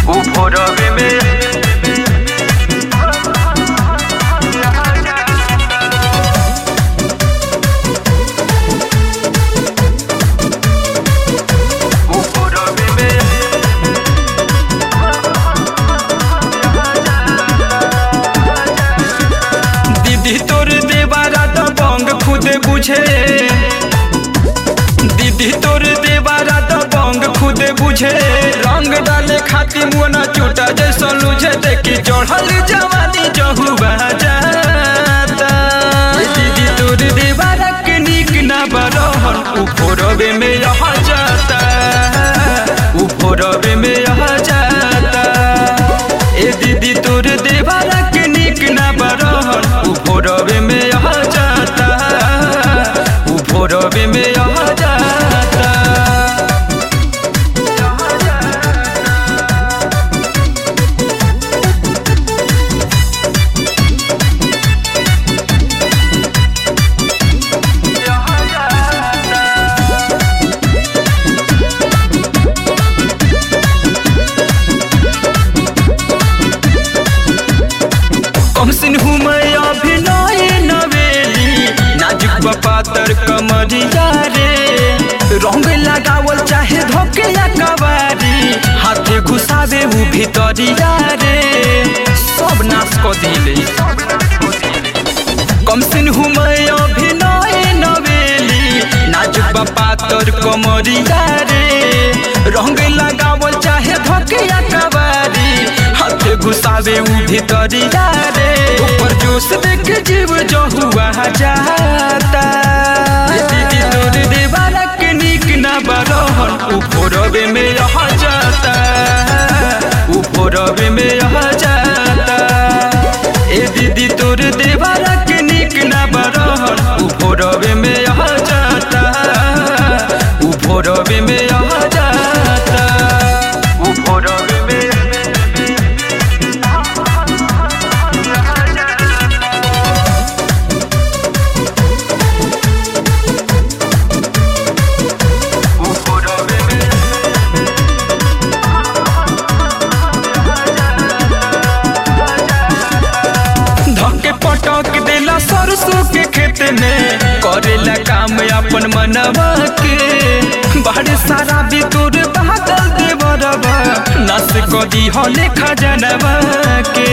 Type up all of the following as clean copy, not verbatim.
ऊपरवे में दीदी तोर देवारा तो बंग खुद बुझे, दीदी तोर देवारा तो बंग खुद बुझे। रंग डाले खाती मुना चूटा जैसा लुझे, देखी चढ़ल जवानी जहुआ जाता। दीदी तोर देवारा के निक ना बरहन, ऊपरवे में यहाँ जाता, ऊपरवे में यहाँ जाता। ए दीदी तोर देवारा के निक ना बरहन, ऊपरवे में यहाँ जाता, ऊपरवे में यहाँ जाता। कमसिन हूँ मैं अभिनय नवेली, नाजुक पातर कमरिया रे। रंग लगावल चाहे धोके या कवारी, हाथे घुसावे उ भितरिया रे, सब नाश को दिले। कमसिन हूँ मैं अभिनय नवेली, नाजुक पातर कमरिया रे। रंग लगावल चाहे धोके या कवारी, हाथे घुसावे उ भितरिया रे। ऊपर जोश देख जीव जहुआ जाता। दीदी तोर देवारा के निक ना बरहन, ऊपरवे में यहाँ जाता, ऊपरवे में यहाँ जाता। ए दीदी तोर देवारा के निक ना बरहन, ऊपरवे में यहाँ जाता, ऊपरवे में यहाँ जाता, ऊपरवे में। पटक देला सरसों के खेत में, करेला काम अपन मनवा के। बाहर सारा भी तोर बहादल देवरवा, नस कदी हले खजनवा के।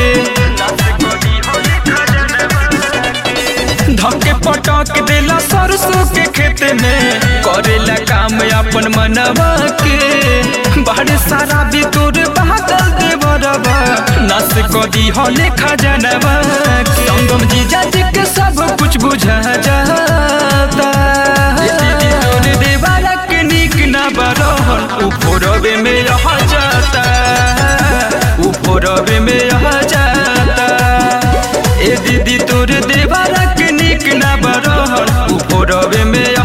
धके पटक देला सरसों के खेत में, करेला काम अपन मनवा के। बाहर सारा भी तोर बहादल देवरवा, नस कदी हले खजनवा के। संगम जीजा जी के सब कुछ बुझा जाता। दीदी तोर देवारा के निक ना बरहन, ऊपरवे में यहाँ जाता, ऊपरवे में यहाँ जाता। ए दीदी तोर देवारा के निक ना बरहन, ऊपरवे में